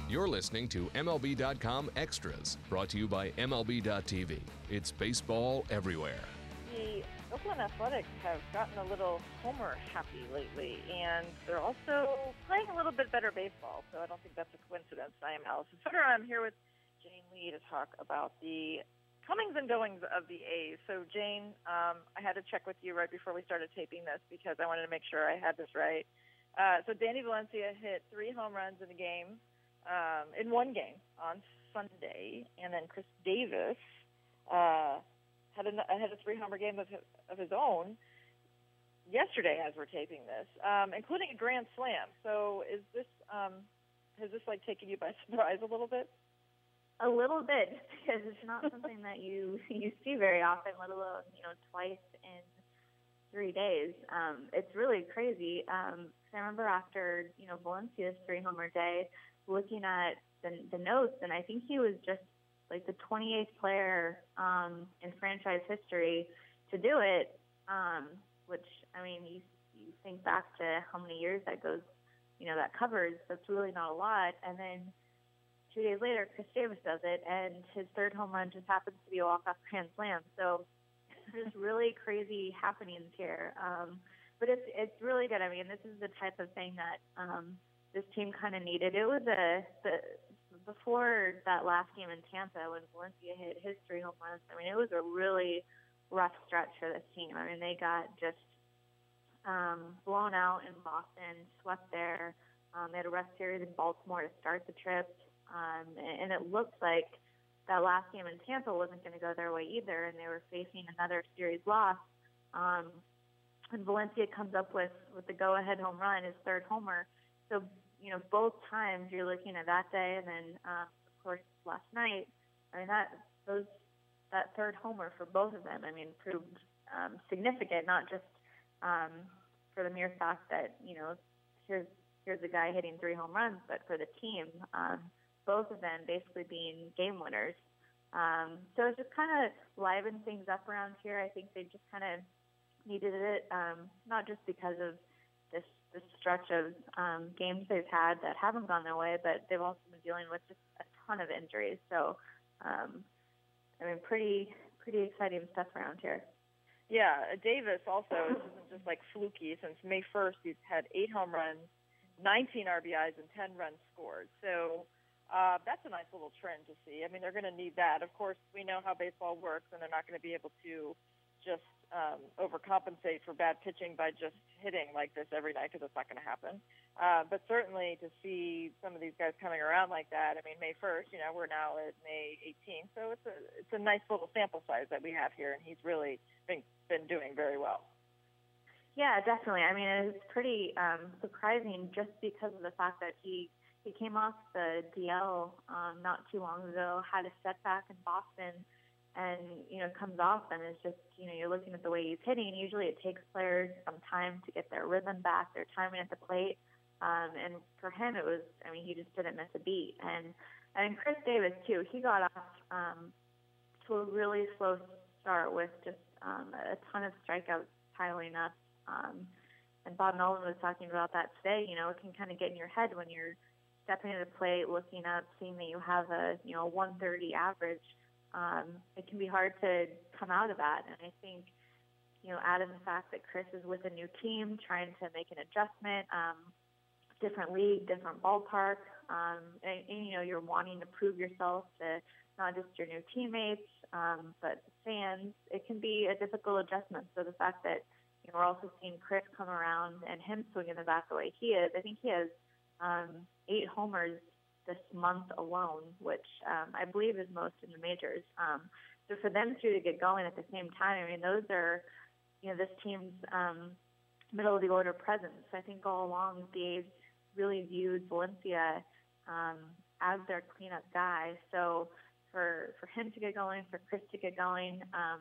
You're listening to MLB.com Extras, brought to you by MLB.tv. It's baseball everywhere. The Oakland Athletics have gotten a little homer happy lately, and they're also playing a little bit better baseball, so I don't think that's a coincidence. I am Allison Footer. I'm here with Jane Lee to talk about the comings and goings of the A's. So, Jane, I had to check with you right before we started taping this because I wanted to make sure I had this right. So Danny Valencia hit 3 home runs in the game. In one game on Sunday, and then Chris Davis had a 3-homer game of his own yesterday as we're taping this, including a grand slam. So is this has this like taken you by surprise a little bit? A little bit, because it's not something that you see very often, let alone twice in 3 days. It's really crazy. 'Cause I remember after Valencia's 3-homer day, looking at the notes, and I think he was just like the 28th player in franchise history to do it, which, I mean, you think back to how many years that goes, that covers, that's really not a lot. And then 2 days later, Chris Davis does it, and his 3rd home run just happens to be a walk-off grand slam. So there's really crazy happenings here. But it's really good. I mean, this is the type of thing that this team kind of needed. It was before that last game in Tampa when Valencia hit his 3 home runs. I mean, it was a really rough stretch for this team. I mean, they got just blown out in Boston, swept there. They had a rest series in Baltimore to start the trip, and it looked like that last game in Tampa wasn't going to go their way either, and they were facing another series loss. And Valencia comes up with the go-ahead home run, his 3rd homer. So, both times you're looking at that day and then, of course, last night. I mean, that 3rd homer for both of them, I mean, proved significant, not just for the mere fact that, here's a guy hitting 3 home runs, but for the team, both of them basically being game winners. So it just kind of livened things up around here. I think they just kind of needed it, not just because of this stretch of games they've had that haven't gone their way, but they've also been dealing with just a ton of injuries. So, I mean, pretty exciting stuff around here. Yeah, Davis also isn't just like fluky. Since May 1st, he's had 8 home runs, 19 RBIs, and 10 runs scored. So that's a nice little trend to see. I mean, they're going to need that. Of course, we know how baseball works, and they're not going to be able to just overcompensate for bad pitching by just hitting like this every night, because it's not going to happen. But certainly to see some of these guys coming around like that, I mean, May 1st, we're now at May 18th, so it's a nice little sample size that we have here, and he's really been doing very well. Yeah, definitely. I mean, it's pretty surprising just because of the fact that he came off the DL not too long ago, had a setback in Boston, and, comes off and is just, you're looking at the way he's hitting. Usually it takes players some time to get their rhythm back, their timing at the plate. And for him, it was, I mean, he just didn't miss a beat. And Chris Davis, too, he got off to a really slow start with just a ton of strikeouts piling up. And Bob Nolan was talking about that today. It can kind of get in your head when you're stepping to the plate, looking up, seeing that you have a 130 average. It can be hard to come out of that. And I think, add in the fact that Chris is with a new team, trying to make an adjustment, different league, different ballpark, and you're wanting to prove yourself to not just your new teammates, but fans. It can be a difficult adjustment. So the fact that we're also seeing Chris come around and him swinging the bat the way he is, I think he has 8 homers this month alone, which I believe is most in the majors. So for them two to get going at the same time, I mean, those are, this team's middle of the order presence. I think all along the A's really viewed Valencia as their cleanup guy. So for him to get going, for Chris to get going,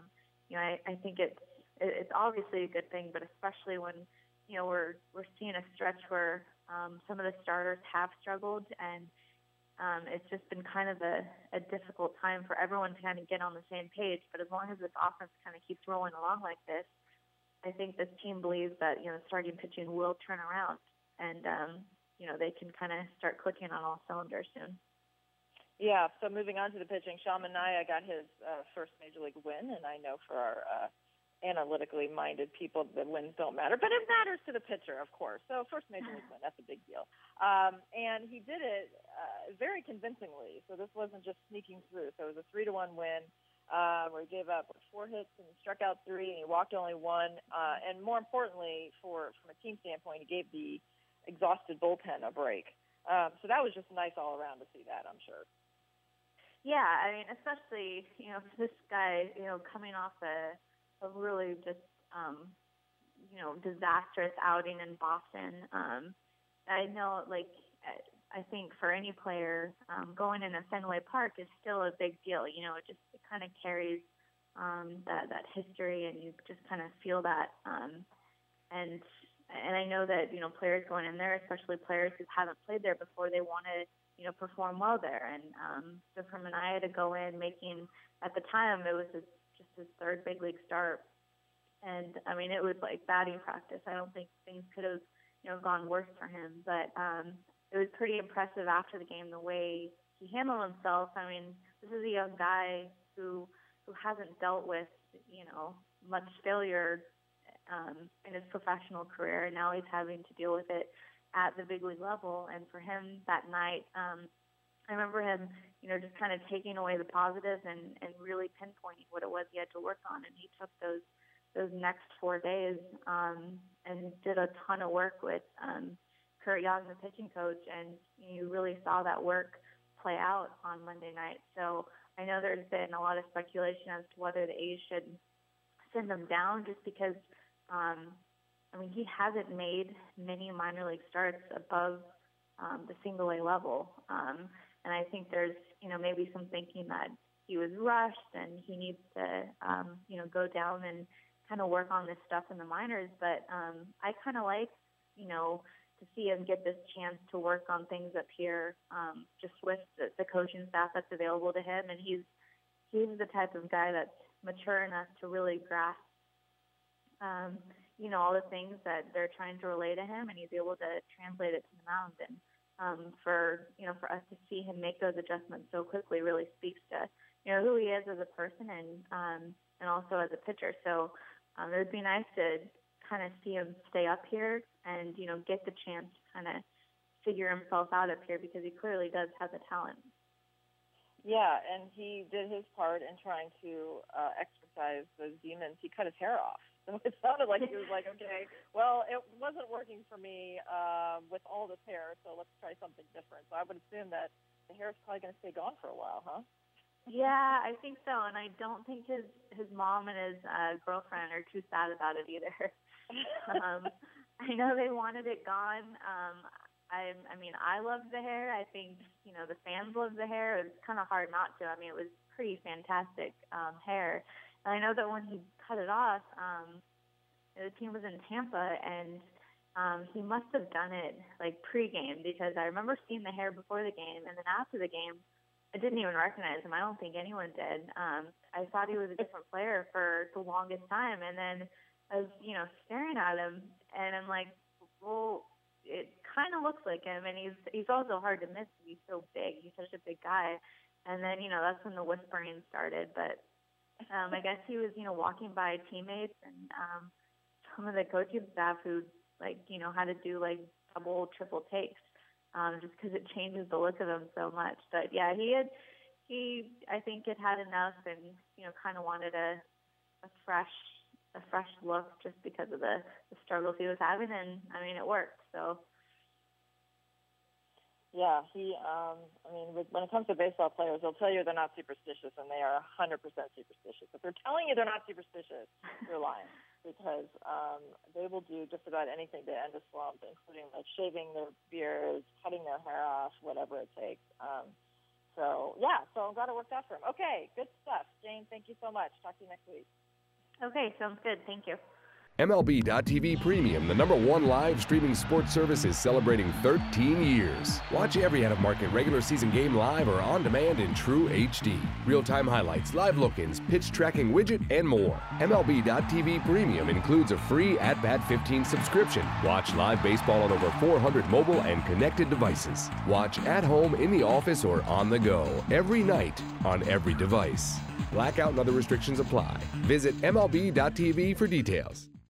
I think it's obviously a good thing, but especially when we're seeing a stretch where some of the starters have struggled, and it's just been kind of a difficult time for everyone to kind of get on the same page. But as long as this offense kind of keeps rolling along like this, I think this team believes that starting pitching will turn around. And they can kind of start clicking on all cylinders soon. Yeah, so moving on to the pitching, Sean Manaea got his first Major League win, and I know for our analytically minded people, the wins don't matter, but it matters to the pitcher, of course. So first Major League win, that's a big deal. And he did it very convincingly, so this wasn't just sneaking through. So it was a 3-1 win where he gave up 4 hits and struck out 3, and he walked only 1. And more importantly, from a team standpoint, he gave the exhausted bullpen a break. So that was just nice all around to see that, I'm sure. Yeah, I mean, especially, this guy, coming off a really just, disastrous outing in Boston. I know, I think for any player, going into Fenway Park is still a big deal. It kind of carries that history, and you just kind of feel that. And I know that, players going in there, especially players who haven't played there before, they want to, perform well there. And so for Manaea to go in making, at the time, it was just his 3rd big league start. And, I mean, it was like batting practice. I don't think things could have, gone worse for him. But it was pretty impressive after the game, the way he handled himself. I mean, this is a young guy who hasn't dealt with, much failure in his professional career, and now he's having to deal with it at the big league level. And for him that night, I remember him, just kind of taking away the positives and really pinpointing what it was he had to work on. And he took those next 4 days and did a ton of work with Kurt Young, the pitching coach, and you really saw that work play out on Monday night. So I know there's been a lot of speculation as to whether the A's should send him down, just because he hasn't made many minor league starts above the single A level. And I think there's, maybe some thinking that he was rushed and he needs to, go down and kind of work on this stuff in the minors. But I kind of like, to see him get this chance to work on things up here, just with the coaching staff that's available to him. And he's the type of guy that's mature enough to really grasp, all the things that they're trying to relay to him, and he's able to translate it to the mound. And for us to see him make those adjustments so quickly really speaks to, who he is as a person and also as a pitcher. So it would be nice to kind of see him stay up here and, get the chance to kind of figure himself out up here, because he clearly does have the talent. Yeah, and he did his part in trying to exercise those demons. He cut his hair off. So it sounded like he was like, okay, well, it wasn't working for me with all this hair, so let's try something different. So I would assume that the hair is probably going to stay gone for a while, huh? Yeah, I think so, and I don't think his mom and his girlfriend are too sad about it either. I know they wanted it gone. I loved the hair. I think, the fans loved the hair. It was kind of hard not to. I mean, it was pretty fantastic hair. And I know that when he cut it off, the team was in Tampa, and he must have done it like pregame, because I remember seeing the hair before the game, and then after the game, I didn't even recognize him. I don't think anyone did. I thought he was a different player for the longest time, and then I was, staring at him, and I'm like, well, it kind of looks like him, and he's also hard to miss. He's so big. He's such a big guy. And then, that's when the whispering started. But I guess he was, walking by teammates and some of the coaching staff who, had to do, double, triple takes just because it changes the look of him so much. But, yeah, I think it had enough and, kind of wanted a fresh look just because of the struggles he was having. And, it worked, so. Yeah, when it comes to baseball players, they'll tell you they're not superstitious, and they are 100% superstitious. If they're telling you they're not superstitious, they're lying, because they will do just about anything to end a slump, including shaving their beards, cutting their hair off, whatever it takes. So I'm glad it worked out for him. Okay, good stuff. Jane, thank you so much. Talk to you next week. Okay, sounds good. Thank you. MLB.tv Premium, the #1 live streaming sports service, is celebrating 13 years. Watch every out-of-market regular season game live or on demand in true HD. Real-time highlights, live look-ins, pitch tracking widget, and more. MLB.tv Premium includes a free At-Bat 15 subscription. Watch live baseball on over 400 mobile and connected devices. Watch at home, in the office, or on the go, every night, on every device. Blackout and other restrictions apply. Visit MLB.tv for details.